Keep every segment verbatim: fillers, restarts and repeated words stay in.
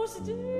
aus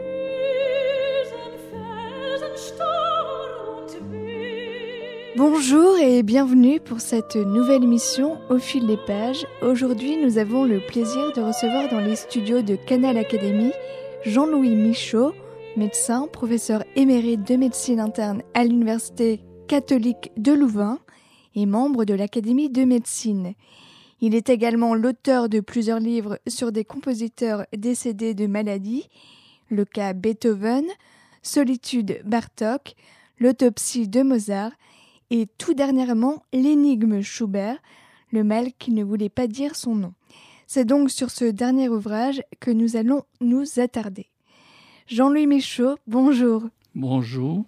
diesen Felsen Sturm und Wind. Bonjour et bienvenue pour cette nouvelle émission Au fil des pages. Aujourd'hui, nous avons le plaisir de recevoir dans les studios de Canal Académie Jean-Louis Michaud, médecin, professeur émérite de médecine interne à l'Université catholique de Louvain et membre de l'Académie de médecine. Il est également l'auteur de plusieurs livres sur des compositeurs décédés de maladie, le cas Beethoven, Solitude Bartók, l'autopsie de Mozart et tout dernièrement l'énigme Schubert, le mal qui ne voulait pas dire son nom. C'est donc sur ce dernier ouvrage que nous allons nous attarder. Jean-Louis Michaud, bonjour. Bonjour.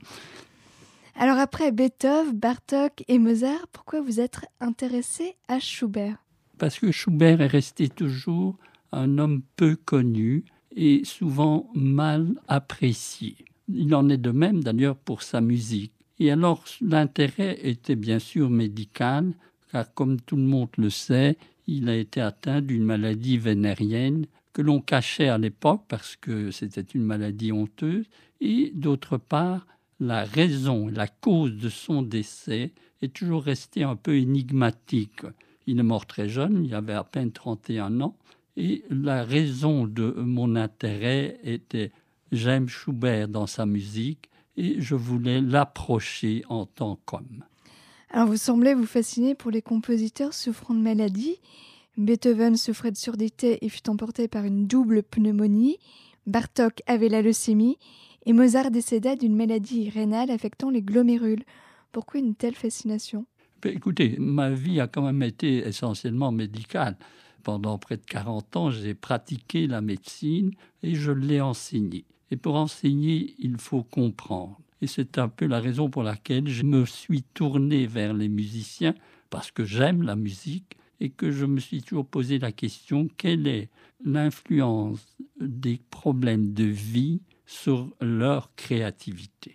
Alors après Beethoven, Bartók et Mozart, pourquoi vous êtes intéressé à Schubert ? Parce que Schubert est resté toujours un homme peu connu et souvent mal apprécié. Il en est de même d'ailleurs pour sa musique. Et alors l'intérêt était bien sûr médical, car comme tout le monde le sait, il a été atteint d'une maladie vénérienne que l'on cachait à l'époque parce que c'était une maladie honteuse. Et d'autre part, la raison, la cause de son décès est toujours restée un peu énigmatique. Il est mort très jeune, il avait à peine trente et un ans. Et la raison de mon intérêt était j'aime Schubert dans sa musique et je voulais l'approcher en tant qu'homme. Alors vous semblez vous fasciner pour les compositeurs souffrant de maladie. Beethoven souffrait de surdité et fut emporté par une double pneumonie. Bartók avait la leucémie et Mozart décéda d'une maladie rénale affectant les glomérules. Pourquoi une telle fascination ? Écoutez, ma vie a quand même été essentiellement médicale. Pendant près de quarante ans, j'ai pratiqué la médecine et je l'ai enseignée. Et pour enseigner, il faut comprendre. Et c'est un peu la raison pour laquelle je me suis tourné vers les musiciens, parce que j'aime la musique et que je me suis toujours posé la question, quelle est l'influence des problèmes de vie sur leur créativité ?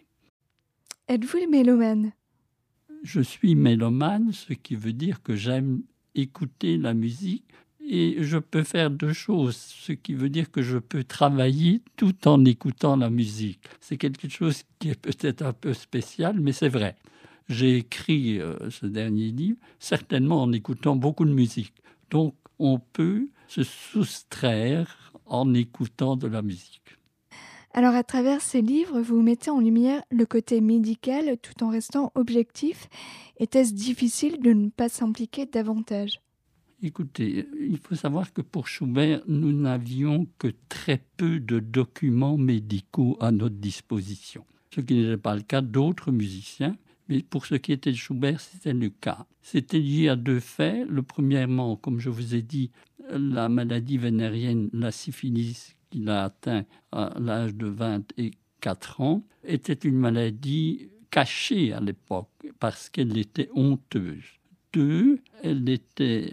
Êtes-vous mélomane ? Je suis mélomane, ce qui veut dire que j'aime écouter la musique et je peux faire deux choses, ce qui veut dire que je peux travailler tout en écoutant la musique. C'est quelque chose qui est peut-être un peu spécial, mais c'est vrai. J'ai écrit euh, ce dernier livre certainement en écoutant beaucoup de musique. Donc on peut se soustraire en écoutant de la musique. Alors à travers ces livres, vous mettez en lumière le côté médical tout en restant objectif. Était-ce difficile de ne pas s'impliquer davantage ? Écoutez, il faut savoir que pour Schubert, nous n'avions que très peu de documents médicaux à notre disposition. Ce qui n'était pas le cas d'autres musiciens, mais pour ce qui était de Schubert, c'était le cas. C'était lié à deux faits. Le premièrement, comme je vous ai dit, la maladie vénérienne, la syphilis, qu'il a atteint à l'âge de vingt-quatre ans, était une maladie cachée à l'époque parce qu'elle était honteuse. Deux, elle était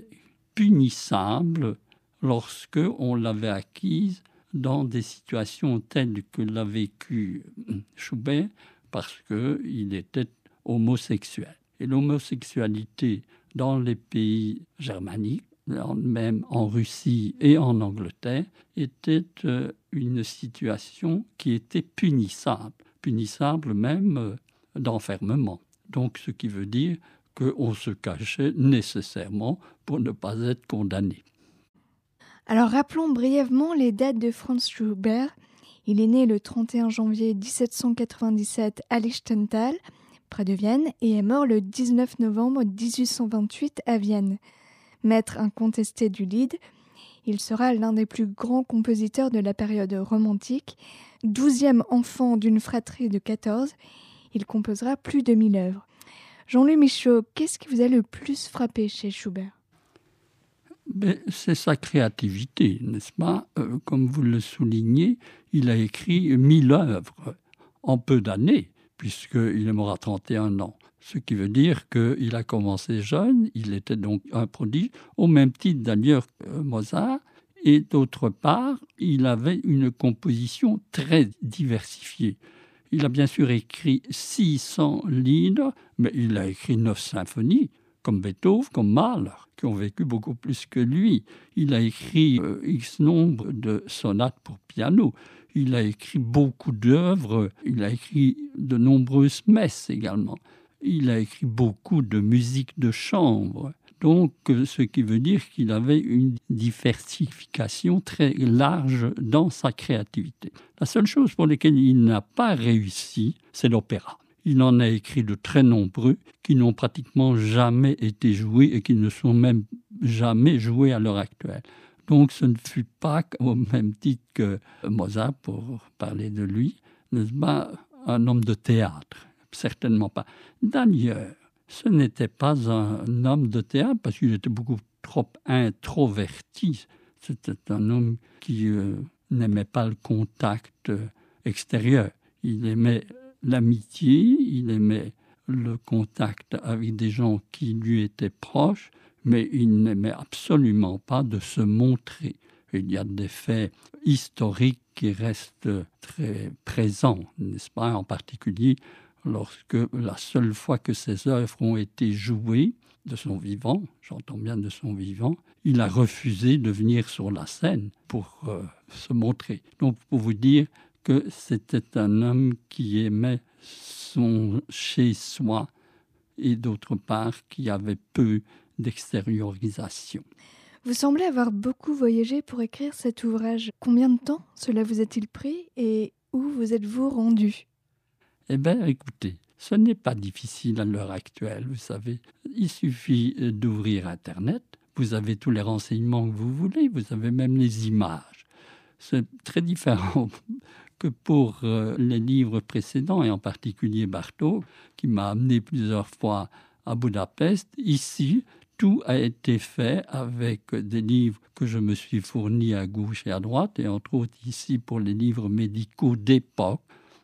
punissable lorsque on l'avait acquise dans des situations telles que l'a vécu Schubert parce qu'il était homosexuel. Et l'homosexualité dans les pays germaniques, même en Russie et en Angleterre, était euh, une situation qui était punissable, punissable même euh, d'enfermement. Donc, ce qui veut dire qu'on se cachait nécessairement pour ne pas être condamné. Alors rappelons brièvement les dates de Franz Schubert. Il est né le trente et un janvier dix-sept cent quatre-vingt-dix-sept à Lichtental, près de Vienne, et est mort le dix-neuf novembre dix-huit cent vingt-huit à Vienne. Maître incontesté du Lied, il sera l'un des plus grands compositeurs de la période romantique. Douzième enfant d'une fratrie de quatorze, il composera plus de mille œuvres. Jean-Louis Michaud, qu'est-ce qui vous a le plus frappé chez Schubert ? Mais c'est sa créativité, n'est-ce pas ? euh, Comme vous le soulignez, il a écrit mille œuvres en peu d'années, puisqu'il est mort à trente et un ans. Ce qui veut dire qu'il a commencé jeune, il était donc un prodige, au même titre d'ailleurs que Mozart, et d'autre part, il avait une composition très diversifiée. Il a bien sûr écrit six cents livres, mais il a écrit neuf symphonies, comme Beethoven, comme Mahler, qui ont vécu beaucoup plus que lui. Il a écrit euh, X nombre de sonates pour piano. Il a écrit beaucoup d'œuvres, il a écrit de nombreuses messes également. Il a écrit beaucoup de musique de chambre. Donc, ce qui veut dire qu'il avait une diversification très large dans sa créativité. La seule chose pour laquelle il n'a pas réussi, c'est l'opéra. Il en a écrit de très nombreux qui n'ont pratiquement jamais été joués et qui ne sont même jamais joués à l'heure actuelle. Donc, ce ne fut pas au même titre que Mozart, pour parler de lui, n'est-ce pas, un homme de théâtre. Certainement pas. D'ailleurs, ce n'était pas un homme de théâtre parce qu'il était beaucoup trop introverti. C'était un homme qui euh, n'aimait pas le contact extérieur. Il aimait l'amitié, il aimait le contact avec des gens qui lui étaient proches, mais il n'aimait absolument pas de se montrer. Il y a des faits historiques qui restent très présents, n'est-ce pas, en particulier lorsque la seule fois que ses œuvres ont été jouées de son vivant, j'entends bien de son vivant, il a refusé de venir sur la scène pour euh, se montrer. Donc, pour vous dire que c'était un homme qui aimait son chez-soi et d'autre part qui avait peu d'extériorisation. Vous semblez avoir beaucoup voyagé pour écrire cet ouvrage. Combien de temps cela vous a-t-il pris et où vous êtes-vous rendu ? Eh bien, écoutez, ce n'est pas difficile à l'heure actuelle, vous savez. Il suffit d'ouvrir Internet, vous avez tous les renseignements que vous voulez, vous avez même les images. C'est très différent que pour euh, les livres précédents, et en particulier Bartók, qui m'a amené plusieurs fois à Budapest. Ici, tout a été fait avec des livres que je me suis fourni à gauche et à droite, et entre autres ici pour les livres médicaux d'époque,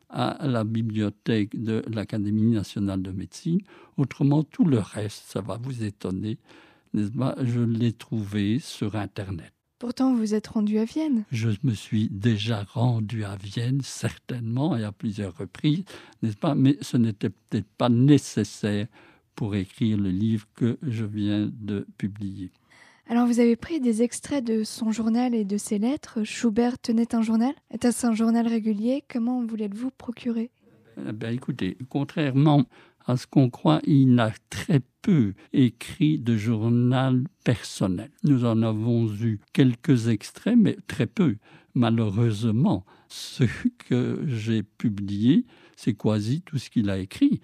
à la bibliothèque de l'Académie nationale de médecine. Autrement, tout le reste, ça va vous étonner, n'est-ce pas, je l'ai trouvé sur Internet. Pourtant, vous êtes rendu à Vienne. Je me suis déjà rendu à Vienne, certainement, et à plusieurs reprises, n'est-ce pas, mais ce n'était peut-être pas nécessaire pour écrire le livre que je viens de publier. Alors, vous avez pris des extraits de son journal et de ses lettres. Schubert tenait un journal. Était-ce un journal régulier ? Comment vous l'êtes-vous procuré ? Eh bien, écoutez, contrairement à ce qu'on croit, il n'a très peu écrit de journal personnel. Nous en avons eu quelques extraits, mais très peu. Malheureusement, ce que j'ai publié, c'est quasi tout ce qu'il a écrit.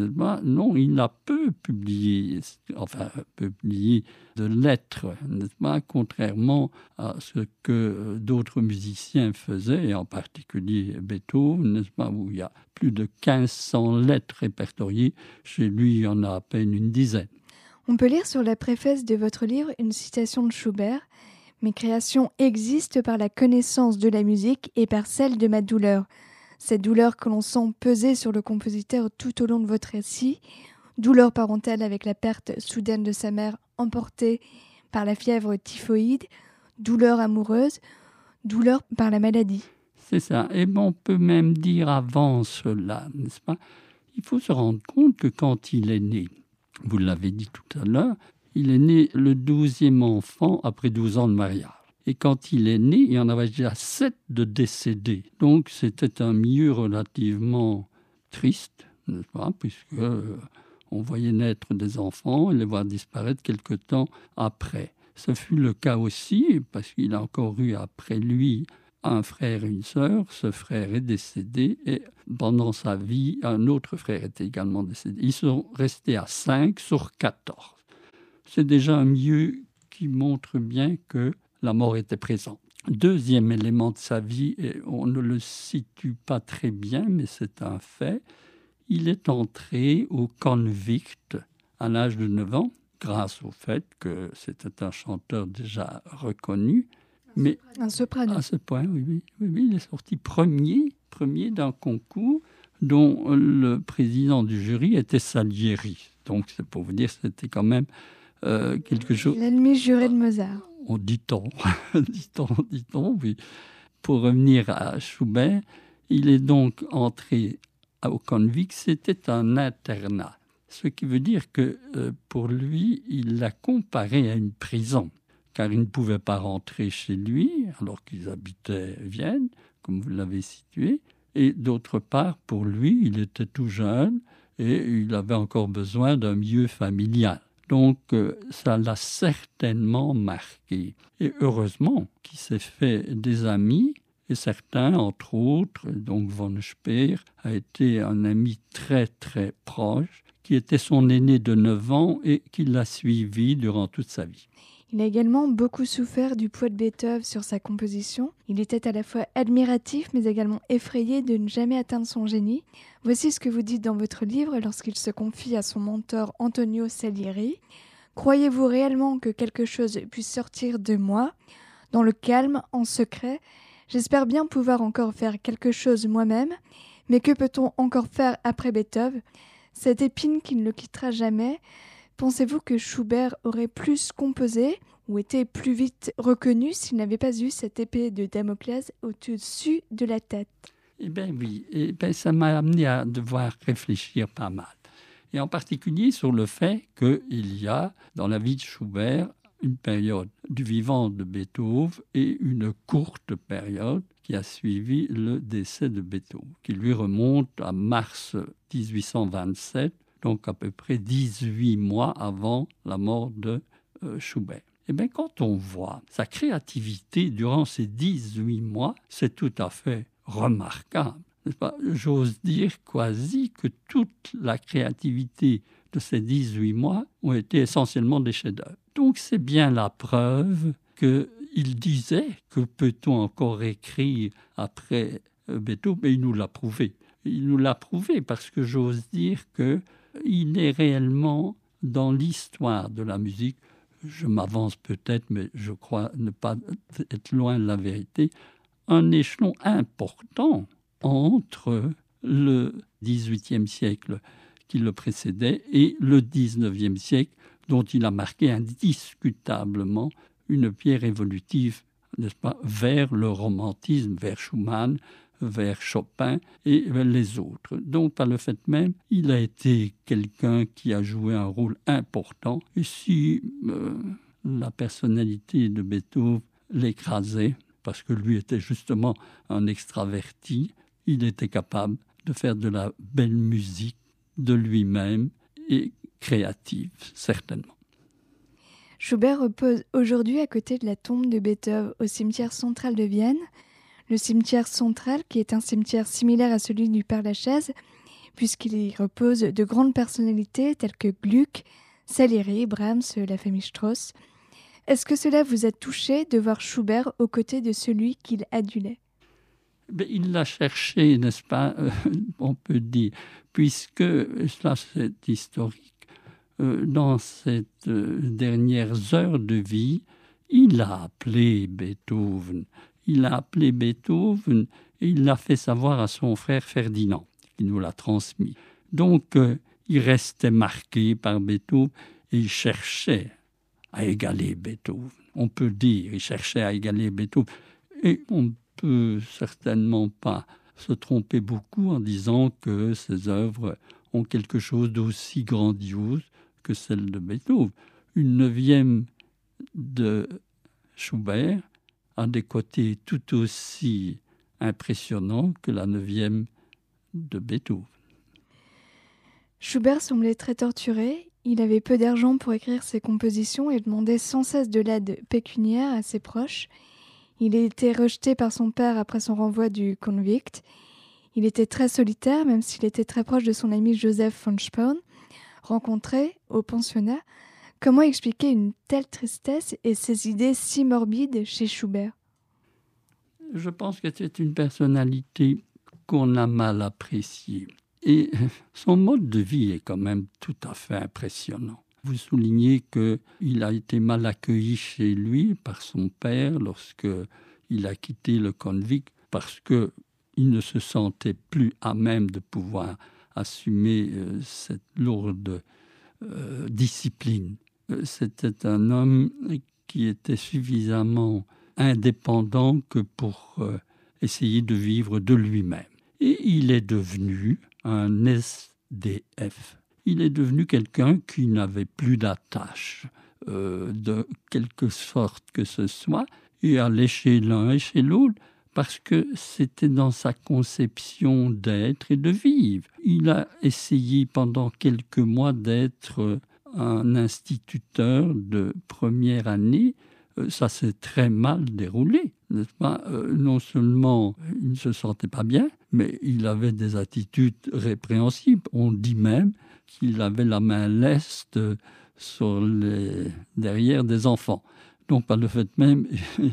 Non, il n'a peu publié, enfin, publié de lettres, n'est-ce pas, contrairement à ce que d'autres musiciens faisaient, et en particulier Beethoven, n'est-ce pas, où il y a plus de quinze cents lettres répertoriées. Chez lui, il y en a à peine une dizaine. On peut lire sur la préface de votre livre une citation de Schubert. « Mes créations existent par la connaissance de la musique et par celle de ma douleur. Cette douleur que l'on sent peser sur le compositeur tout au long de votre récit, douleur parentale avec la perte soudaine de sa mère emportée par la fièvre typhoïde, douleur amoureuse, douleur par la maladie. » C'est ça. Et bon, on peut même dire avant cela, n'est-ce pas ? Il faut se rendre compte que quand il est né, vous l'avez dit tout à l'heure, il est né le douzième enfant après douze ans de mariage. Et quand il est né, il y en avait déjà sept de décédés. Donc c'était un milieu relativement triste, n'est-ce pas ? Puisque euh, on voyait naître des enfants et les voir disparaître quelque temps après. Ce fut le cas aussi, parce qu'il a encore eu après lui un frère et une sœur. Ce frère est décédé et pendant sa vie, un autre frère était également décédé. Ils sont restés à cinq sur quatorze. C'est déjà un milieu qui montre bien que la mort était présente. Deuxième élément de sa vie, et on ne le situe pas très bien, mais c'est un fait, il est entré au Konvikt à l'âge de neuf ans, grâce au fait que c'était un chanteur déjà reconnu. Mais un soprano. À ce point, oui, oui, oui, oui, il est sorti premier, premier d'un concours dont le président du jury était Salieri. Donc c'est pour vous dire, c'était quand même euh, quelque chose... L'ennemi juré de Mozart. On dit-on, dit-on, dit-on, oui. Pour revenir à Schubert, il est donc entré au Konvikt, c'était un internat. Ce qui veut dire que euh, pour lui, il l'a comparé à une prison, car il ne pouvait pas rentrer chez lui, alors qu'ils habitaient Vienne, comme vous l'avez situé. Et d'autre part, pour lui, il était tout jeune et il avait encore besoin d'un milieu familial. Donc, euh, ça l'a certainement marqué. Et heureusement qu'il s'est fait des amis, et certains, entre autres, donc von Speer a été un ami très très proche, qui était son aîné de neuf ans et qui l'a suivi durant toute sa vie. Il a également beaucoup souffert du poids de Beethoven sur sa composition. Il était à la fois admiratif, mais également effrayé de ne jamais atteindre son génie. Voici ce que vous dites dans votre livre lorsqu'il se confie à son mentor Antonio Salieri. « Croyez-vous réellement que quelque chose puisse sortir de moi, dans le calme, en secret ? J'espère bien pouvoir encore faire quelque chose moi-même, mais que peut-on encore faire après Beethoven ? Cette épine qui ne le quittera jamais. Pensez-vous que Schubert aurait plus composé ou été plus vite reconnu s'il n'avait pas eu cette épée de Damoclès au-dessus de la tête ? » Eh bien oui, eh ben, ça m'a amené à devoir réfléchir pas mal. Et en particulier sur le fait qu'il y a dans la vie de Schubert une période du vivant de Beethoven et une courte période qui a suivi le décès de Beethoven, qui lui remonte à mars dix-huit cent vingt-sept, donc à peu près dix-huit mois avant la mort de euh, Schubert. Et bien, quand on voit sa créativité durant ces dix-huit mois, c'est tout à fait remarquable. N'est-ce pas ? J'ose dire quasi que toute la créativité de ces dix-huit mois ont été essentiellement des chefs-d'œuvre. Donc, c'est bien la preuve qu'il disait que peut-on encore écrire après Beethoven, mais il nous l'a prouvé. Il nous l'a prouvé parce que j'ose dire qu'il est réellement dans l'histoire de la musique, je m'avance peut-être, mais je crois ne pas être loin de la vérité, un échelon important entre le dix-huitième siècle qui le précédait et le dix-neuvième siècle, dont il a marqué indiscutablement une pierre évolutive, n'est-ce pas, vers le romantisme, vers Schumann, vers Chopin et vers les autres. Donc, par le fait même, il a été quelqu'un qui a joué un rôle important. Et si euh, la personnalité de Beethoven l'écrasait, parce que lui était justement un extraverti, il était capable de faire de la belle musique de lui-même et créative, certainement. Schubert repose aujourd'hui à côté de la tombe de Beethoven au cimetière central de Vienne. Le cimetière central, qui est un cimetière similaire à celui du Père-Lachaise, puisqu'il y repose de grandes personnalités telles que Gluck, Salieri, Brahms, la famille Strauss. Est-ce que cela vous a touché de voir Schubert aux côtés de celui qu'il adulait ? Mais il l'a cherché, n'est-ce pas, euh, on peut dire, puisque, cela c'est historique, euh, dans ces euh, dernières heures de vie, il a appelé Beethoven. Il a appelé Beethoven et il l'a fait savoir à son frère Ferdinand, qui nous l'a transmis. Donc, euh, il restait marqué par Beethoven et il cherchait à égaler Beethoven. On peut dire, il cherchait à égaler Beethoven. Et on ne peut certainement pas se tromper beaucoup en disant que ses œuvres ont quelque chose d'aussi grandiose que celle de Beethoven. Une neuvième de Schubert a des côtés tout aussi impressionnants que la neuvième de Beethoven. Schubert semblait très torturé. Il avait peu d'argent pour écrire ses compositions et demandait sans cesse de l'aide pécuniaire à ses proches. Il a été rejeté par son père après son renvoi du convict. Il était très solitaire, même s'il était très proche de son ami Joseph von Sporn, rencontré au pensionnat. Comment expliquer une telle tristesse et ces idées si morbides chez Schubert ? Je pense que c'est une personnalité qu'on a mal appréciée. Et son mode de vie est quand même tout à fait impressionnant. Vous soulignez qu'il a été mal accueilli chez lui par son père lorsqu'il a quitté le convict parce qu'il ne se sentait plus à même de pouvoir assumer euh, cette lourde euh, discipline. C'était un homme qui était suffisamment indépendant que pour euh, essayer de vivre de lui-même. Et il est devenu un S D F. Il est devenu quelqu'un qui n'avait plus d'attache euh, de quelque sorte que ce soit et allait chez l'un et chez l'autre parce que c'était dans sa conception d'être et de vivre. Il a essayé pendant quelques mois d'être un instituteur de première année. Ça s'est très mal déroulé, n'est-ce pas ? euh, Non seulement il ne se sentait pas bien, mais il avait des attitudes répréhensibles. On dit même qu'il avait la main leste sur les derrière des enfants. Donc, par le fait même,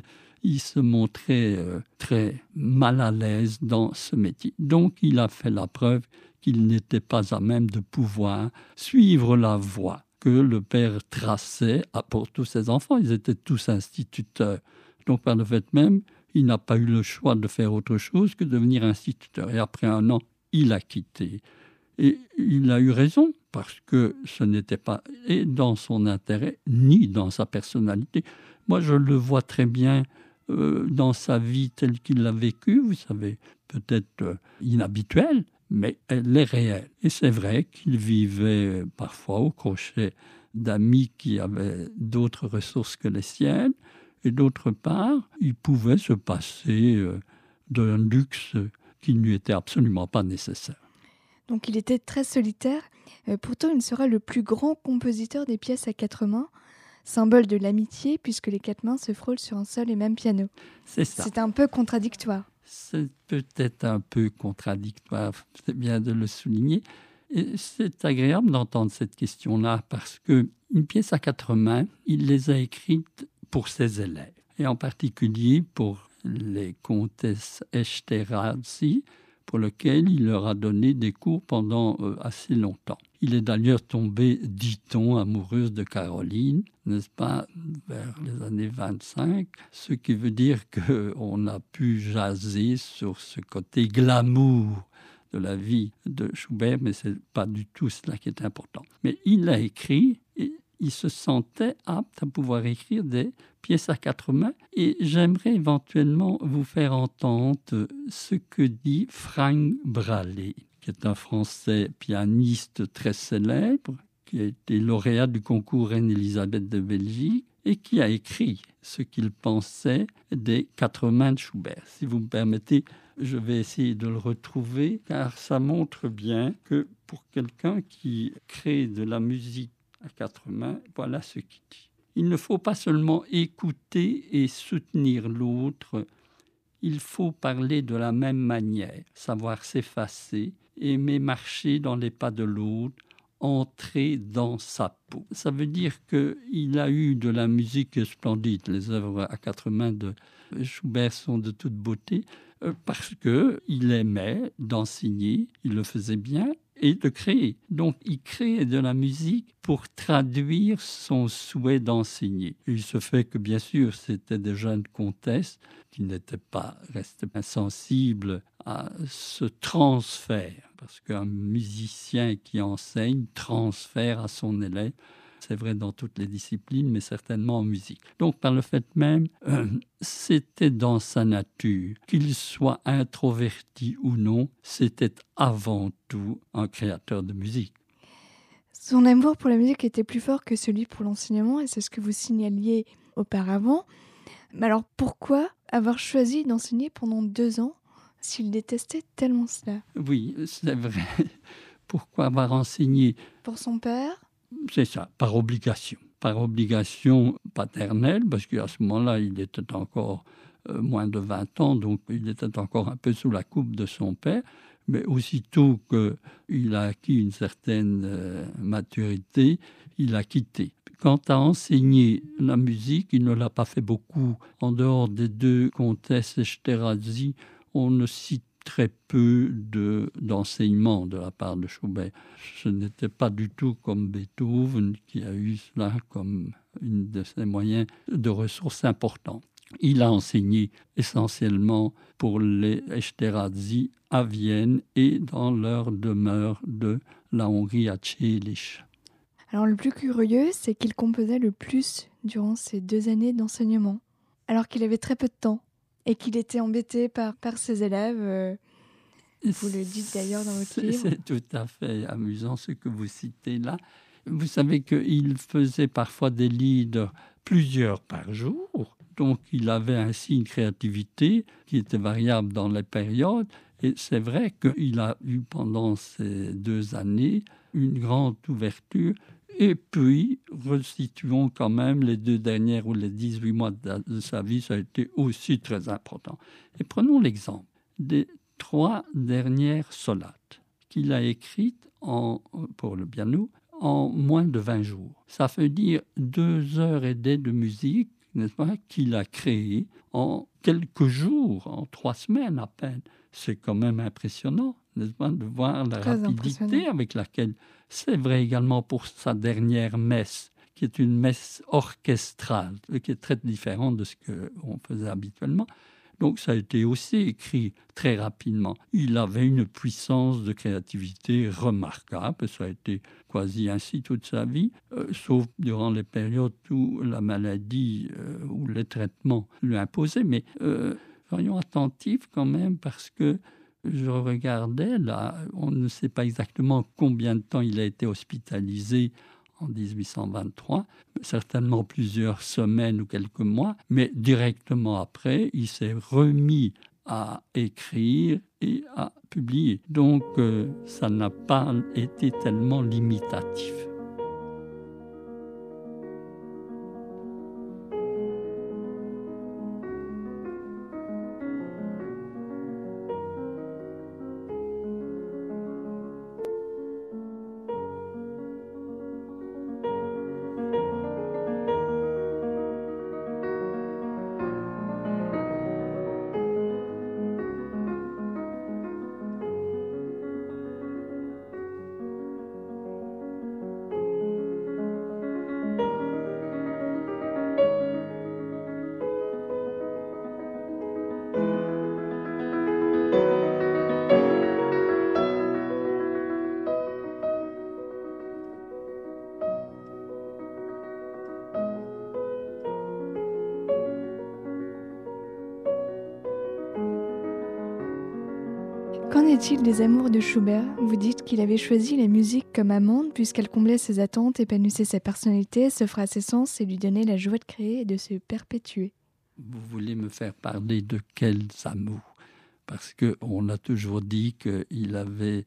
il se montrait euh, très mal à l'aise dans ce métier. Donc, il a fait la preuve qu'il n'était pas à même de pouvoir suivre la voie que le père traçait pour tous ses enfants. Ils étaient tous instituteurs. Donc, par le fait même, il n'a pas eu le choix de faire autre chose que de devenir instituteur. Et après un an, il a quitté. Et il a eu raison, parce que ce n'était pas et dans son intérêt, ni dans sa personnalité. Moi, je le vois très bien euh, dans sa vie telle qu'il l'a vécue, vous savez, peut-être euh, inhabituelle, mais elle est réelle. Et c'est vrai qu'il vivait parfois au crochet d'amis qui avaient d'autres ressources que les siennes, et d'autre part, il pouvait se passer euh, d'un luxe qui ne lui était absolument pas nécessaire. Donc il était très solitaire, euh, pourtant il sera le plus grand compositeur des pièces à quatre mains, symbole de l'amitié puisque les quatre mains se frôlent sur un seul et même piano. C'est ça. C'est un peu contradictoire. C'est peut-être un peu contradictoire, c'est bien de le souligner. Et c'est agréable d'entendre cette question-là parce qu'une pièce à quatre mains, il les a écrites pour ses élèves, et en particulier pour les comtesses Esterházy, pour lequel il leur a donné des cours pendant euh, assez longtemps. Il est d'ailleurs tombé, dit-on, amoureuse de Caroline, n'est-ce pas, vers les années vingt-cinq, ce qui veut dire qu'on a pu jaser sur ce côté glamour de la vie de Schubert, mais ce n'est pas du tout cela qui est important. Mais il a écrit, et il se sentait apte à pouvoir écrire des pièces à quatre mains. Et j'aimerais éventuellement vous faire entendre ce que dit Frank Bralé, qui est un Français pianiste très célèbre, qui a été lauréat du concours Reine-Élisabeth de Belgique et qui a écrit ce qu'il pensait des quatre mains de Schubert. Si vous me permettez, je vais essayer de le retrouver, car ça montre bien que pour quelqu'un qui crée de la musique à quatre mains, voilà ce qu'il dit. Il ne faut pas seulement écouter et soutenir l'autre, il faut parler de la même manière, savoir s'effacer, aimer marcher dans les pas de l'autre, entrer dans sa peau. Ça veut dire qu'il a eu de la musique splendide. Les œuvres à quatre mains de Schubert sont de toute beauté, parce qu'il aimait d'enseigner, il le faisait bien, et de créer. Donc, il créait de la musique pour traduire son souhait d'enseigner. Il se fait que, bien sûr, c'était des jeunes comtesses qui n'étaient pas restées insensibles à ce transfert, parce qu'un musicien qui enseigne transfère à son élève. C'est vrai dans toutes les disciplines, mais certainement en musique. Donc, par le fait même, euh, c'était dans sa nature. Qu'il soit introverti ou non, c'était avant tout un créateur de musique. Son amour pour la musique était plus fort que celui pour l'enseignement, et c'est ce que vous signaliez auparavant. Mais alors, pourquoi avoir choisi d'enseigner pendant deux ans s'il détestait tellement cela ? Oui, c'est vrai. Pourquoi avoir enseigné ? Pour son père ? C'est ça, par obligation. Par obligation paternelle, parce qu'à ce moment-là, il était encore euh, moins de vingt ans, donc il était encore un peu sous la coupe de son père. Mais aussitôt qu'il a acquis une certaine euh, maturité, il a quitté. Quant à enseigner la musique, il ne l'a pas fait beaucoup. En dehors des deux comtesses Esterházy, on ne cite très peu de, d'enseignement de la part de Schubert. Ce n'était pas du tout comme Beethoven, qui a eu cela comme une de ses moyens de ressources importantes. Il a enseigné essentiellement pour les Esterházy à Vienne et dans leur demeure de la Hongrie à Csélis. Alors le plus curieux, c'est qu'il composait le plus durant ces deux années d'enseignement, alors qu'il avait très peu de temps. Et qu'il était embêté par, par ses élèves. Euh, vous le dites d'ailleurs dans votre c'est, livre. C'est tout à fait amusant ce que vous citez là. Vous savez qu'il faisait parfois des lieds, plusieurs par jour, Donc il avait ainsi une créativité qui était variable dans les périodes. Et c'est vrai qu'il a eu pendant ces deux années une grande ouverture. Et puis, resituons quand même les deux dernières ou les dix-huit mois de, de sa vie, ça a été aussi très important. Et prenons l'exemple des trois dernières sonates qu'il a écrites en, pour le piano en moins de vingt jours. Ça veut dire deux heures et demie de musique, n'est-ce pas, qu'il a créée en quelques jours, en trois semaines à peine. C'est quand même impressionnant, n'est-ce pas, de voir la Très rapidité avec laquelle... C'est vrai également pour sa dernière messe, qui est une messe orchestrale, qui est très différente de ce qu'on faisait habituellement. Donc ça a été aussi écrit très rapidement. Il avait une puissance de créativité remarquable, ça a été quasi ainsi toute sa vie, euh, sauf durant les périodes où la maladie euh, ou les traitements lui imposaient. Mais euh, soyons attentifs quand même, parce que je regardais, là, on ne sait pas exactement combien de temps il a été hospitalisé en dix-huit cent vingt-trois, certainement plusieurs semaines ou quelques mois, mais directement après, il s'est remis à écrire et à publier. Donc, euh, ça n'a pas été tellement limitatif. Qu'en est-il des amours de Schubert? Vous dites qu'il avait choisi la musique comme amante puisqu'elle comblait ses attentes, épanouissait sa personnalité, s'offrait à ses sens et lui donnait la joie de créer et de se perpétuer. Vous voulez me faire parler de quels amours? Parce qu'on a toujours dit qu'il avait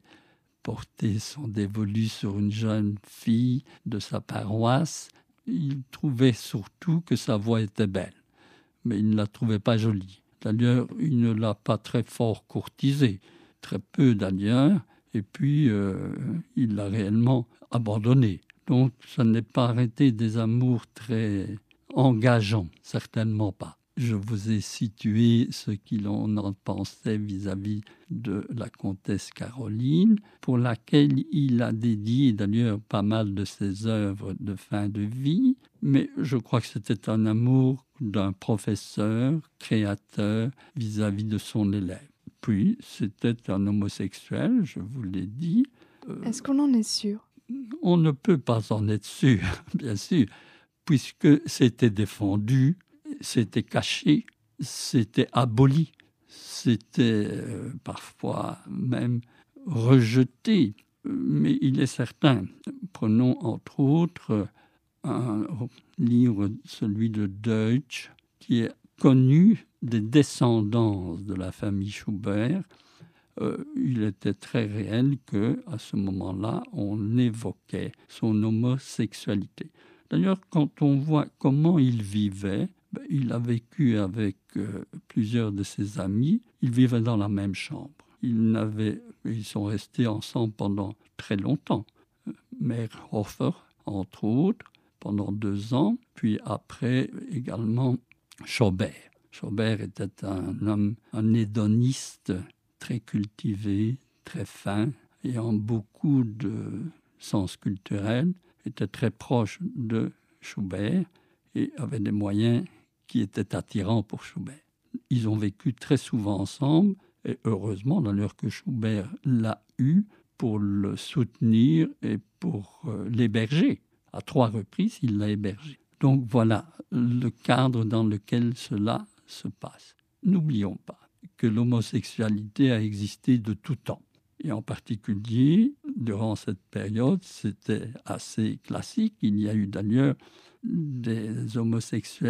porté son dévolu sur une jeune fille de sa paroisse. Il trouvait surtout que sa voix était belle, mais il ne la trouvait pas jolie. D'ailleurs, il ne l'a pas très fort courtisée, très peu d'ailleurs, et puis euh, il l'a réellement abandonnée. Donc, ça n'est pas arrêté des amours très engageants, certainement pas. Je vous ai situé ce qu'il en pensait vis-à-vis de la comtesse Caroline, pour laquelle il a dédié d'ailleurs pas mal de ses œuvres de fin de vie, mais je crois que c'était un amour d'un professeur, créateur, vis-à-vis de son élève. Puis, c'était un homosexuel, je vous l'ai dit. Euh, Est-ce qu'on en est sûr? On ne peut pas en être sûr, bien sûr, puisque c'était défendu, c'était caché, c'était aboli, c'était euh, parfois même rejeté. Mais il est certain, prenons entre autres un livre, celui de Deutsch, qui est connu des descendants de la famille Schubert. Euh, il était très réel qu'à ce moment-là, on évoquait son homosexualité. D'ailleurs, quand on voit comment il vivait, ben, il a vécu avec euh, plusieurs de ses amis. Ils vivaient dans la même chambre. Ils, n'avaient, ils sont restés ensemble pendant très longtemps. Meyerhofer, entre autres, pendant deux ans. Puis après, également, Schubert. Schubert était un homme, un hédoniste très cultivé, très fin, ayant beaucoup de sens culturel, était très proche de Schubert et avait des moyens qui étaient attirants pour Schubert. Ils ont vécu très souvent ensemble et heureusement d'ailleurs que Schubert l'a eu pour le soutenir et pour euh, l'héberger. À trois reprises, il l'a hébergé. Donc voilà le cadre dans lequel cela se passe. N'oublions pas que l'homosexualité a existé de tout temps. Et en particulier, durant cette période, c'était assez classique. Il y a eu d'ailleurs des homosexuels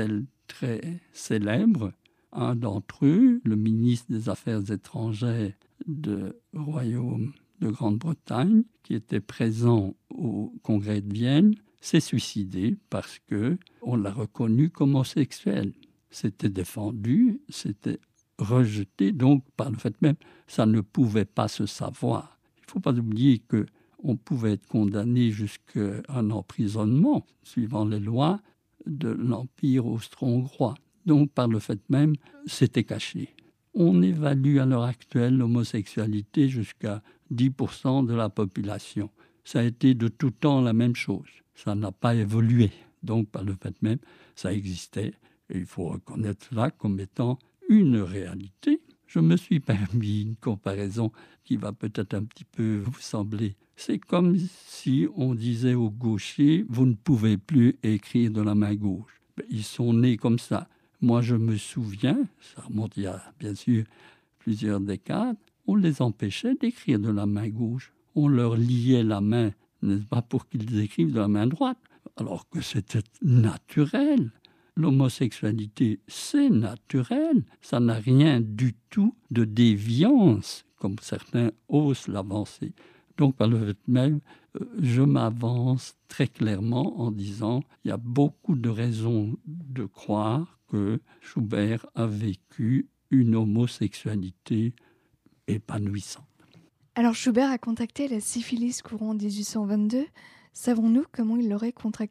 très célèbres. Un d'entre eux, le ministre des Affaires étrangères du Royaume de Grande-Bretagne, qui était présent au Congrès de Vienne, s'est suicidé parce qu'on l'a reconnu comme homosexuel. C'était défendu, c'était rejeté, donc par le fait même, ça ne pouvait pas se savoir. Il ne faut pas oublier qu'on pouvait être condamné jusqu'à un emprisonnement, suivant les lois de l'Empire austro-hongrois. Donc, par le fait même, c'était caché. On évalue à l'heure actuelle l'homosexualité jusqu'à dix pour cent de la population. Ça a été de tout temps la même chose. Ça n'a pas évolué. Donc, par le fait même, ça existait. Et il faut reconnaître cela comme étant une réalité. Je me suis permis une comparaison qui va peut-être un petit peu vous sembler. C'est comme si on disait aux gauchers « vous ne pouvez plus écrire de la main gauche ». Ils sont nés comme ça. Moi, je me souviens, ça remonte il y a bien sûr plusieurs décades, on les empêchait d'écrire de la main gauche. On leur liait la main, n'est-ce pas, pour qu'ils écrivent de la main droite, alors que c'était naturel. L'homosexualité, c'est naturel. Ça n'a rien du tout de déviance, comme certains osent l'avancer. Donc, par le fait même, je m'avance très clairement en disant qu'il y a beaucoup de raisons de croire que Schubert a vécu une homosexualité épanouissante. Alors Schubert a contracté la syphilis courant dix-huit cent vingt-deux. Savons-nous comment il l'aurait contractée ?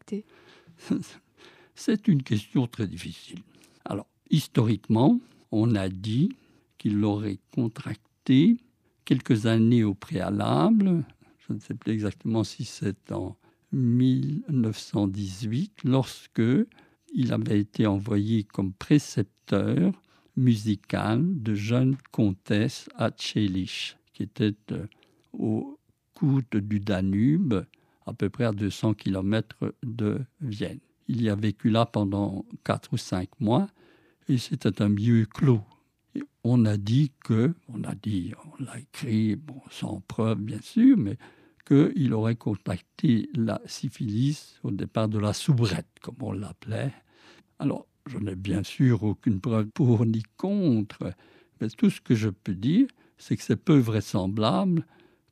C'est une question très difficile. Alors, historiquement, on a dit qu'il l'aurait contractée quelques années au préalable. Je ne sais plus exactement si c'est en mille neuf cent dix-huit, lorsque il avait été envoyé comme précepteur musical de jeunes comtesses à Tchelich, qui était euh, au coude du Danube, à peu près à deux cents kilomètres de Vienne. Il y a vécu là pendant quatre ou cinq mois, et c'était un milieu clos. Et on a dit que, on a dit, on l'a écrit, bon, sans preuve bien sûr, mais qu'il aurait contacté la syphilis au départ de la soubrette, comme on l'appelait. Alors, je n'ai bien sûr aucune preuve pour ni contre, mais tout ce que je peux dire, c'est que c'est peu vraisemblable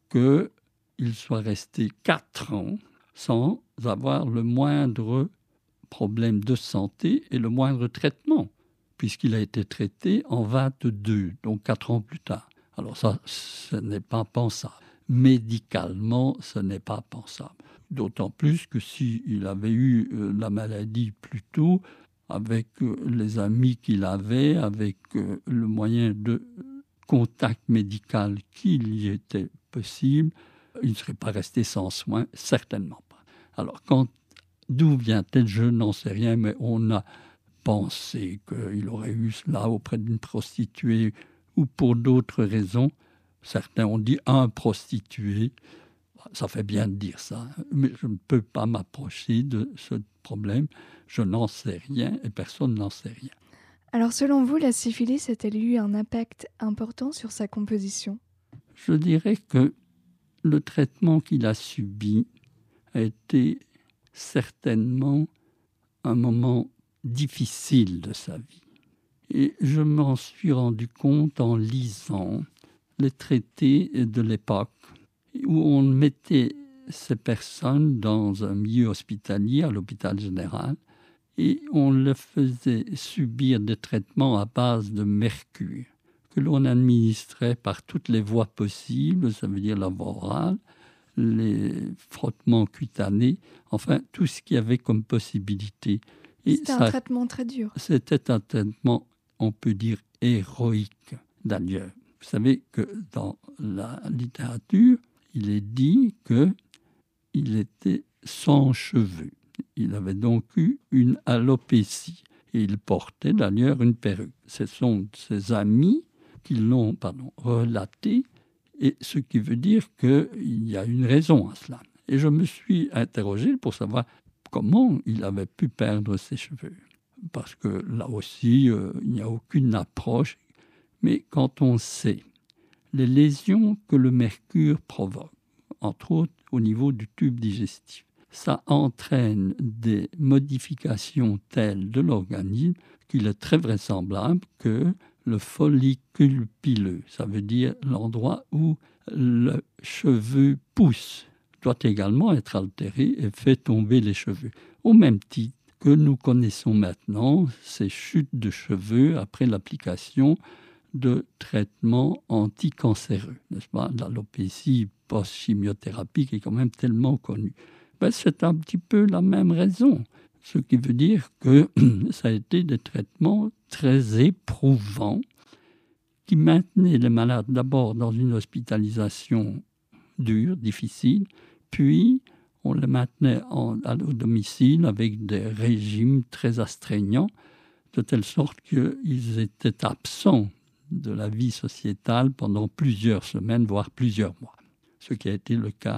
qu'il soit resté quatre ans sans avoir le moindre problème de santé et le moindre traitement, puisqu'il a été traité en vingt-deux, donc quatre ans plus tard. Alors ça, ce n'est pas pensable. Médicalement, ce n'est pas pensable. D'autant plus que s'il avait eu euh, la maladie plus tôt, avec euh, les amis qu'il avait, avec euh, le moyen de contact médical qu'il y était possible, il ne serait pas resté sans soins, certainement pas. Alors, quand, d'où vient-elle, je n'en sais rien, mais on a pensé qu'il aurait eu cela auprès d'une prostituée ou pour d'autres raisons. Certains ont dit un prostitué. Ça fait bien de dire ça, mais je ne peux pas m'approcher de ce problème. Je n'en sais rien et personne n'en sait rien. Alors selon vous, la syphilis a-t-elle eu un impact important sur sa composition ? Je dirais que le traitement qu'il a subi a été certainement un moment difficile de sa vie. Et je m'en suis rendu compte en lisant les traités de l'époque où on mettait ces personnes dans un milieu hospitalier, à l'hôpital général, et on leur faisait subir des traitements à base de mercure que l'on administrait par toutes les voies possibles, ça veut dire la voie orale, les frottements cutanés, enfin tout ce qu'il y avait comme possibilité. Et c'était ça, un traitement très dur. C'était un traitement, on peut dire, héroïque d'ailleurs. Vous savez que dans la littérature, il est dit qu'il était sans cheveux. Il avait donc eu une alopécie. Et il portait d'ailleurs une perruque. Ce sont ses amis qui l'ont pardon, relaté, et ce qui veut dire qu'il y a une raison à cela. Et je me suis interrogé pour savoir comment il avait pu perdre ses cheveux. Parce que là aussi, euh, il n'y a aucune approche. Mais quand on sait les lésions que le mercure provoque, entre autres au niveau du tube digestif, ça entraîne des modifications telles de l'organisme qu'il est très vraisemblable que le follicule pileux, ça veut dire l'endroit où le cheveu pousse, doit également être altéré et fait tomber les cheveux. Au même titre que nous connaissons maintenant ces chutes de cheveux après l'application de traitements anticancéreux, n'est-ce pas? L'alopécie post-chimiothérapie qui est quand même tellement connue. Ben, c'est un petit peu la même raison, ce qui veut dire que ça a été des traitements très éprouvants qui maintenaient les malades d'abord dans une hospitalisation dure, difficile, puis on les maintenait en, au domicile avec des régimes très astreignants, de telle sorte qu'ils étaient absents de la vie sociétale pendant plusieurs semaines, voire plusieurs mois, ce qui a été le cas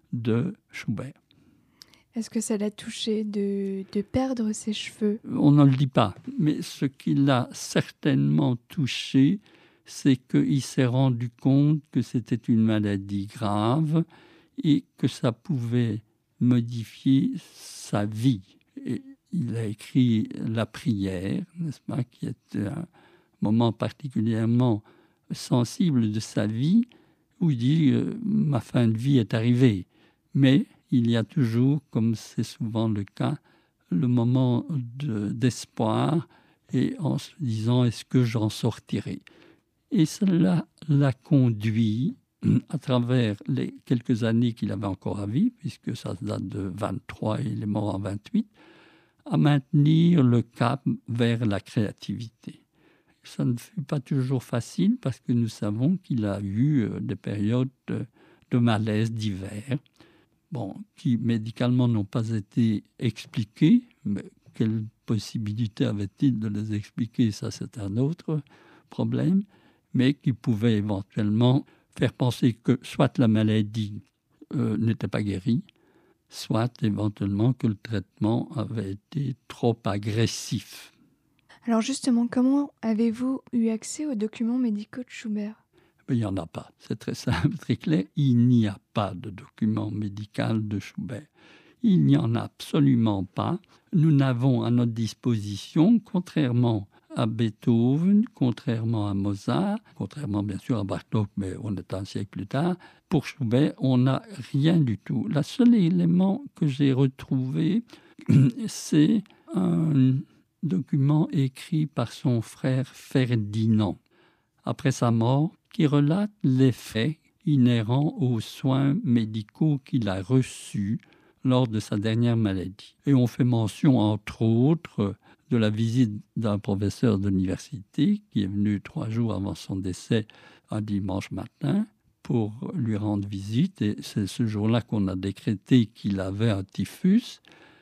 de Schubert. Est-ce que ça l'a touché de, de perdre ses cheveux? On ne le dit pas, mais ce qui l'a certainement touché, c'est qu'il s'est rendu compte que c'était une maladie grave et que ça pouvait modifier sa vie. Et il a écrit La prière, n'est-ce pas, qui est un moment particulièrement sensible de sa vie, où il dit euh, « ma fin de vie est arrivée ». Mais il y a toujours, comme c'est souvent le cas, le moment de, d'espoir et en se disant « est-ce que j'en sortirai ?» Et cela l'a conduit, à travers les quelques années qu'il avait encore à vivre, puisque ça date de vingt-trois et il est mort en vingt-huit, à maintenir le cap vers la créativité. Ça ne fut pas toujours facile parce que nous savons qu'il a eu des périodes de, de malaise divers, bon, qui médicalement n'ont pas été expliquées, mais quelle possibilité avait-il de les expliquer? Ça, c'est un autre problème, mais qui pouvaient éventuellement faire penser que soit la maladie euh, n'était pas guérie, soit éventuellement que le traitement avait été trop agressif. Alors justement, comment avez-vous eu accès aux documents médicaux de Schubert? Mais il n'y en a pas, c'est très simple, très clair. Il n'y a pas de document médical de Schubert. Il n'y en a absolument pas. Nous n'avons à notre disposition, contrairement à Beethoven, contrairement à Mozart, contrairement bien sûr à Bartók, mais on est un siècle plus tard, pour Schubert, on n'a rien du tout. Le seul élément que j'ai retrouvé, c'est un document écrit par son frère Ferdinand, après sa mort, qui relate les faits inhérents aux soins médicaux qu'il a reçus lors de sa dernière maladie. Et on fait mention, entre autres, de la visite d'un professeur d'université qui est venu trois jours avant son décès un dimanche matin pour lui rendre visite. Et c'est ce jour-là qu'on a décrété qu'il avait un typhus.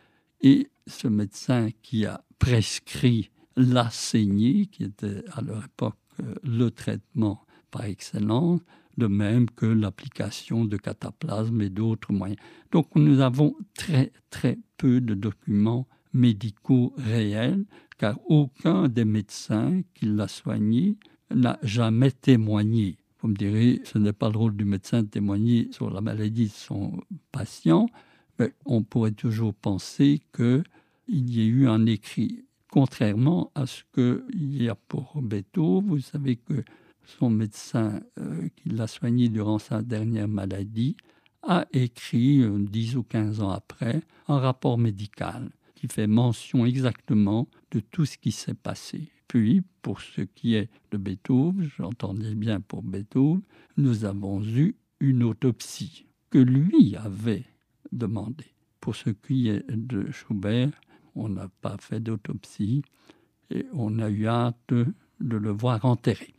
Et ce médecin qui a prescrit la saignée, qui était à leur époque le traitement par excellence, de même que l'application de cataplasme et d'autres moyens. Donc nous avons très très peu de documents médicaux réels, car aucun des médecins qui l'a soigné n'a jamais témoigné. Vous me direz, ce n'est pas le rôle du médecin de témoigner sur la maladie de son patient, mais on pourrait toujours penser qu'il y ait eu un écrit. Contrairement à ce qu'il y a pour Beethoven, vous savez que son médecin euh, qui l'a soigné durant sa dernière maladie a écrit, euh, dix ou quinze ans après, un rapport médical qui fait mention exactement de tout ce qui s'est passé. Puis, pour ce qui est de Beethoven, j'entendais bien pour Beethoven, nous avons eu une autopsie que lui avait demandée. Pour ce qui est de Schubert, on n'a pas fait d'autopsie et on a eu hâte de, de le voir enterré.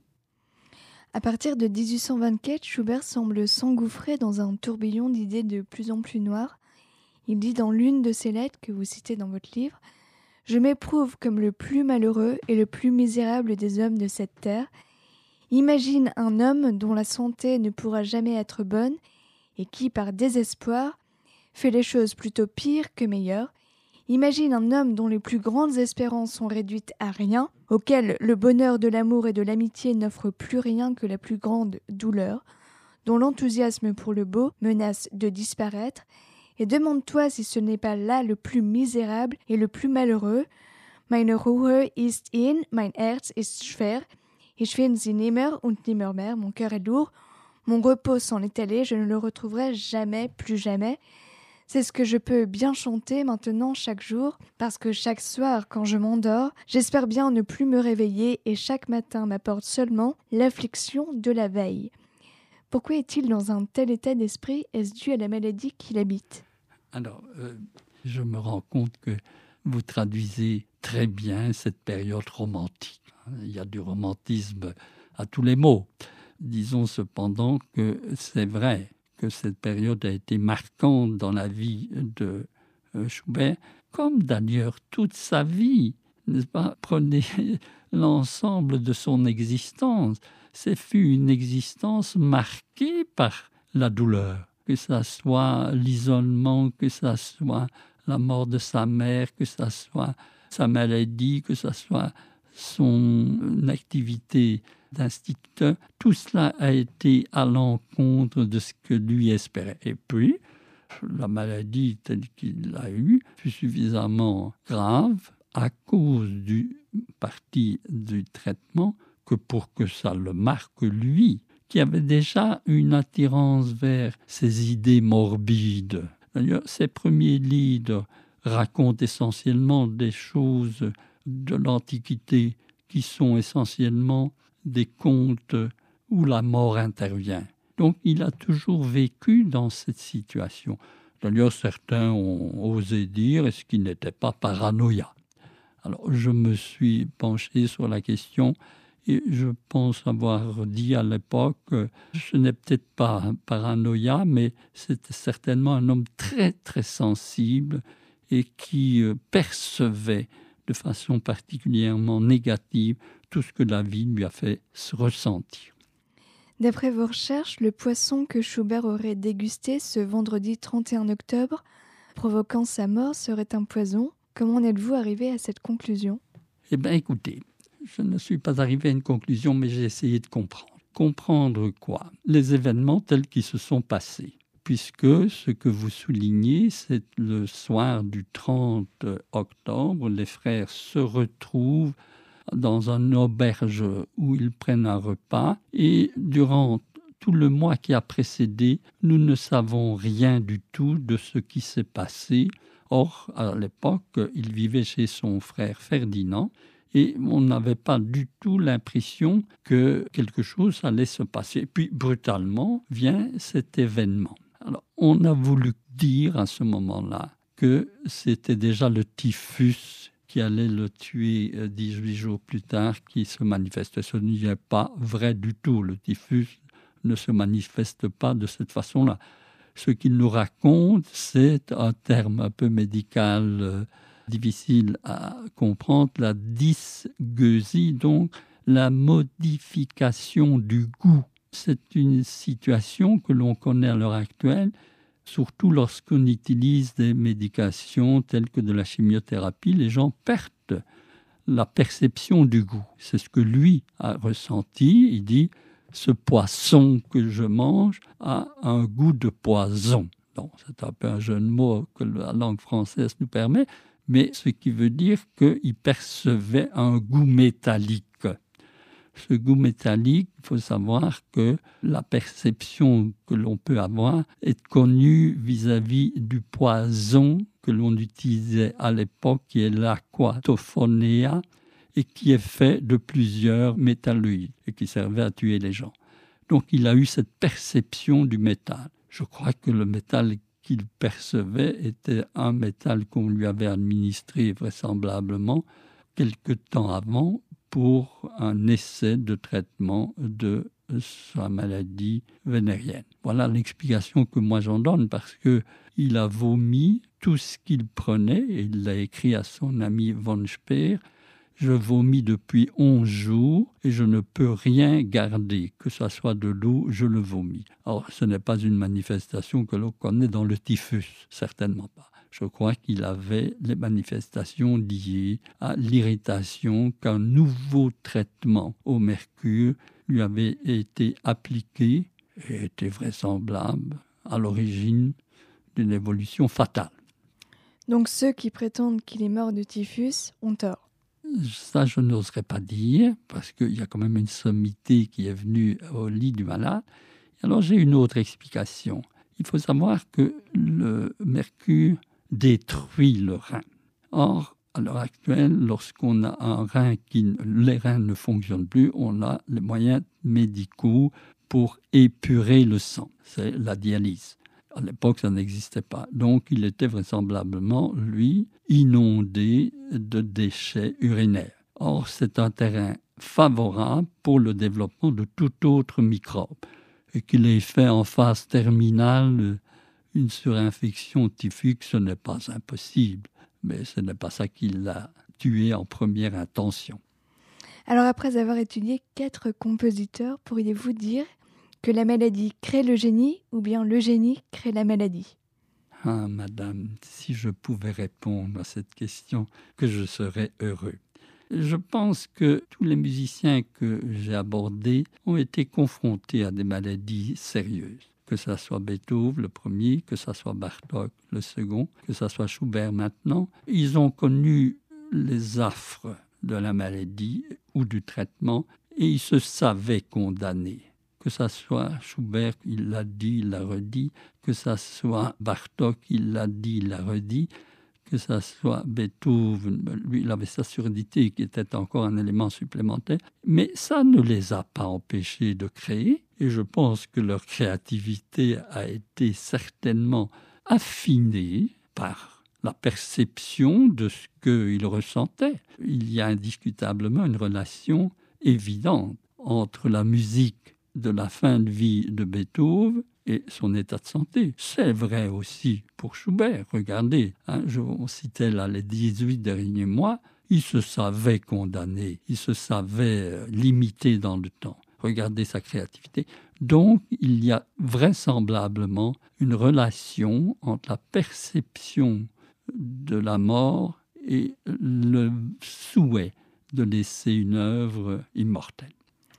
À partir de dix-huit cent vingt-quatre, Schubert semble s'engouffrer dans un tourbillon d'idées de plus en plus noires. Il dit dans l'une de ses lettres que vous citez dans votre livre « Je m'éprouve comme le plus malheureux et le plus misérable des hommes de cette terre. Imagine un homme dont la santé ne pourra jamais être bonne et qui, par désespoir, fait les choses plutôt pires que meilleures. Imagine un homme dont les plus grandes espérances sont réduites à rien, auquel le bonheur de l'amour et de l'amitié n'offre plus rien que la plus grande douleur, dont l'enthousiasme pour le beau menace de disparaître, et demande-toi si ce n'est pas là le plus misérable et le plus malheureux. Meine Ruhe ist in, mein Herz ist schwer. Ich finde sie nimmer und nimmer mehr. Mon cœur est lourd. Mon repos s'en est allé. Je ne le retrouverai jamais, plus jamais. C'est ce que je peux bien chanter maintenant chaque jour, parce que chaque soir, quand je m'endors, j'espère bien ne plus me réveiller et chaque matin m'apporte seulement l'affliction de la veille. Pourquoi est-il dans un tel état d'esprit? Est-ce dû à la maladie qui l'habite? Alors, euh, je me rends compte que vous traduisez très bien cette période romantique. Il y a du romantisme à tous les mots. Disons cependant que c'est vrai que cette période a été marquante dans la vie de Schubert, comme d'ailleurs toute sa vie, n'est-ce pas? Prenez l'ensemble de son existence. Ce fut une existence marquée par la douleur, que ce soit l'isolement, que ce soit la mort de sa mère, que ce soit sa maladie, que ce soit son activité d'instituteur. Tout cela a été à l'encontre de ce que lui espérait. Et puis, la maladie telle qu'il l'a eue fut suffisamment grave à cause du parti du traitement que pour que ça le marque lui, qui avait déjà une attirance vers ces idées morbides. D'ailleurs, ses premiers livres racontent essentiellement des choses de l'Antiquité qui sont essentiellement des contes où la mort intervient. Donc, il a toujours vécu dans cette situation. D'ailleurs, certains ont osé dire est-ce qu'il n'était pas paranoïa. Alors, je me suis penché sur la question et je pense avoir dit à l'époque que ce n'est peut-être pas un paranoïa, mais c'était certainement un homme très, très sensible et qui percevait de façon particulièrement négative tout ce que la vie lui a fait se ressentir. D'après vos recherches, le poisson que Schubert aurait dégusté ce vendredi trente et un octobre, provoquant sa mort, serait un poison. Comment en êtes-vous arrivé à cette conclusion? Eh bien, écoutez, je ne suis pas arrivé à une conclusion, mais j'ai essayé de comprendre. Comprendre quoi? Les événements tels qu'ils se sont passés. Puisque ce que vous soulignez, c'est le soir du trente octobre, les frères se retrouvent dans une auberge où ils prennent un repas et durant tout le mois qui a précédé, nous ne savons rien du tout de ce qui s'est passé. Or, à l'époque, il vivait chez son frère Ferdinand et on n'avait pas du tout l'impression que quelque chose allait se passer. Puis, brutalement, vient cet événement. Alors, on a voulu dire à ce moment-là que c'était déjà le typhus qui allait le tuer dix-huit jours plus tard qui se manifestait. Ce n'est pas vrai du tout. Le typhus ne se manifeste pas de cette façon-là. Ce qu'il nous raconte, c'est un terme un peu médical euh, difficile à comprendre, la dysgeusie, donc la modification du goût. C'est une situation que l'on connaît à l'heure actuelle, surtout lorsqu'on utilise des médications telles que de la chimiothérapie. Les gens perdent la perception du goût. C'est ce que lui a ressenti. Il dit « ce poisson que je mange a un goût de poison ». Donc, c'est un peu un jeu de mots que la langue française nous permet, mais ce qui veut dire qu'il percevait un goût métallique. Ce goût métallique, il faut savoir que la perception que l'on peut avoir est connue vis-à-vis du poison que l'on utilisait à l'époque, qui est l'aquatophonéa, et qui est fait de plusieurs métalloïdes et qui servait à tuer les gens. Donc il a eu cette perception du métal. Je crois que le métal qu'il percevait était un métal qu'on lui avait administré vraisemblablement quelque temps avant pour un essai de traitement de sa maladie vénérienne. Voilà l'explication que moi j'en donne, parce qu'il a vomi tout ce qu'il prenait, et il l'a écrit à son ami von Speer. Je vomis depuis onze jours et je ne peux rien garder, que ce soit de l'eau, je le vomis. Alors, ce n'est pas une manifestation que l'on connaît dans le typhus, certainement pas. Je crois qu'il avait les manifestations liées à l'irritation qu'un nouveau traitement au mercure lui avait été appliqué et était vraisemblable à l'origine une évolution fatale. Donc ceux qui prétendent qu'il est mort de typhus ont tort. Ça, je n'oserais pas dire, parce qu'il y a quand même une sommité qui est venue au lit du malade. Alors j'ai une autre explication. Il faut savoir que le mercure détruit le rein. Or, à l'heure actuelle, lorsqu'on a un rein qui, les reins ne fonctionnent plus, on a les moyens médicaux pour épurer le sang. C'est la dialyse. À l'époque, ça n'existait pas. Donc, il était vraisemblablement, lui, inondé de déchets urinaires. Or, c'est un terrain favorable pour le développement de tout autre microbe. Et qu'il ait fait en phase terminale une surinfection typhique, ce n'est pas impossible. Mais ce n'est pas ça qui l'a tué en première intention. Alors, après avoir étudié quatre compositeurs, pourriez-vous dire que la maladie crée le génie ou bien le génie crée la maladie? Ah, madame, si je pouvais répondre à cette question, que je serais heureux. Je pense que tous les musiciens que j'ai abordés ont été confrontés à des maladies sérieuses. Que ça soit Beethoven, le premier, que ça soit Bartók, le second, que ça soit Schubert maintenant. Ils ont connu les affres de la maladie ou du traitement et ils se savaient condamnés. Que ça soit Schubert, il l'a dit, il l'a redit. Que ça soit Bartók, il l'a dit, il l'a redit. Que ça soit Beethoven, lui, il avait sa surdité qui était encore un élément supplémentaire. Mais ça ne les a pas empêchés de créer. Et je pense que leur créativité a été certainement affinée par la perception de ce qu'ils ressentaient. Il y a indiscutablement une relation évidente entre la musique de la fin de vie de Beethoven et son état de santé. C'est vrai aussi pour Schubert. Regardez, hein, je on citais là les dix-huit derniers mois, il se savait condamné, il se savait limité dans le temps. Regardez sa créativité. Donc, il y a vraisemblablement une relation entre la perception de la mort et le souhait de laisser une œuvre immortelle.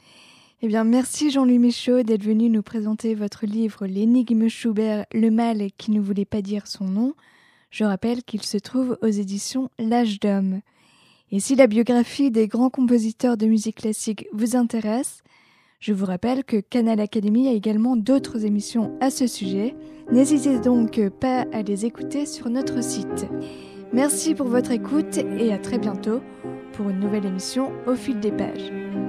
Eh bien, merci Jean-Louis Michaud d'être venu nous présenter votre livre « L'énigme Schubert, le mal qui ne voulait pas dire son nom ». Je rappelle qu'il se trouve aux éditions L'Âge d'Homme. Et si la biographie des grands compositeurs de musique classique vous intéresse, je vous rappelle que Canal Académie a également d'autres émissions à ce sujet. N'hésitez donc pas à les écouter sur notre site. Merci pour votre écoute et à très bientôt pour une nouvelle émission Au fil des pages.